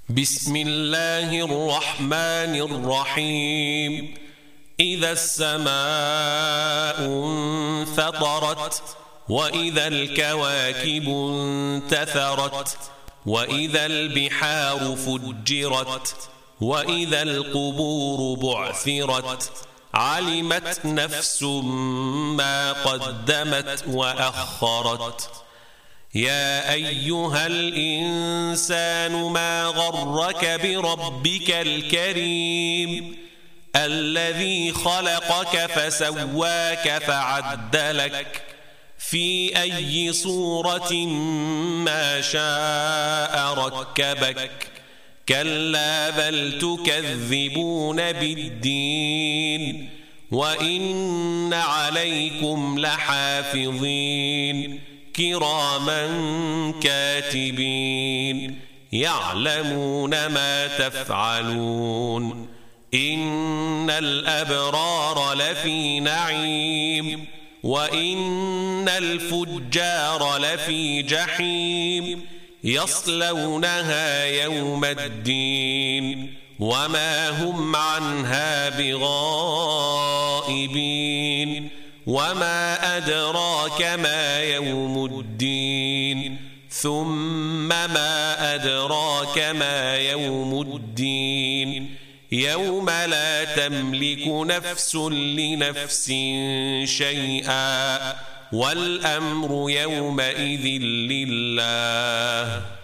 بسم الله الرحمن الرحيم. إذا السماء انفطرت، وإذا الكواكب انتثرت، وإذا البحار فجرت، وإذا القبور بعثرت، علمت نفس ما قدمت وأخرت. يا أيها الإنسان ما غرك بربك الكريم الذي خلقك فسواك فعدلك في أي صورة ما شاء ركبك. كلا بل تكذبون بالدين، وإن عليكم لحافظين كراما كاتبين يعلمون ما تفعلون. إن الأبرار لفي نعيم، وإن الفجار لفي جحيم، يصلونها يوم الدين وما هم عنها بغائبين. وما أدراك ما يوم الدين، ثم ما أدراك ما يوم الدين. يوم لا تملك نفس لنفس شيئا، والأمر يومئذ لله.